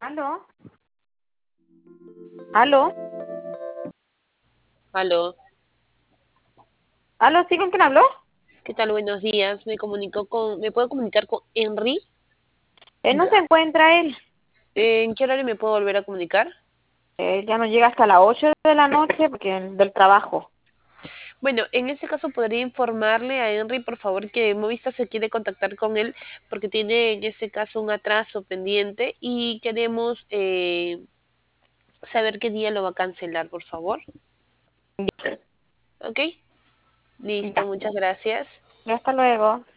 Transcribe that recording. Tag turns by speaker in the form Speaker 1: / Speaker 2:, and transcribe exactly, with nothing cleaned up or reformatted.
Speaker 1: ¿Aló? ¿Aló?
Speaker 2: Aló,
Speaker 1: ¿Aló? ¿Sí con quién habló?
Speaker 2: ¿qué tal? Buenos días. Me comunico con, ¿me puedo comunicar con Henry?
Speaker 1: Él no se encuentra él.
Speaker 2: ¿En qué horario me puedo volver a comunicar?
Speaker 1: Él ya no llega hasta las ocho de la noche porque del trabajo.
Speaker 2: Bueno, en ese caso podría informarle a Henry, por favor, que Movistar se quiere contactar con él porque tiene en ese caso un atraso pendiente y queremos eh, saber qué día lo va a cancelar, por favor. ¿Ok? Listo,
Speaker 1: Ya,
Speaker 2: muchas gracias.
Speaker 1: ya hasta luego.